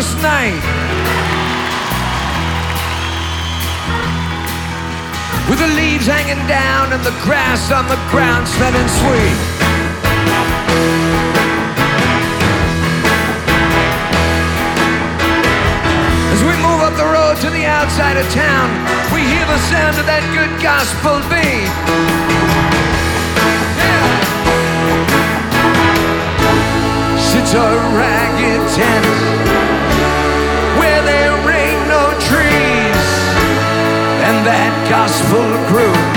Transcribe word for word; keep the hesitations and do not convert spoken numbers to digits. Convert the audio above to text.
August night, with the leaves hanging down and the grass on the ground smelling sweet. As we move up the road to the outside of town, we hear the sound of that good gospel beat. Yeah. Sits a ragged tent where there ain't no trees, and that gospel group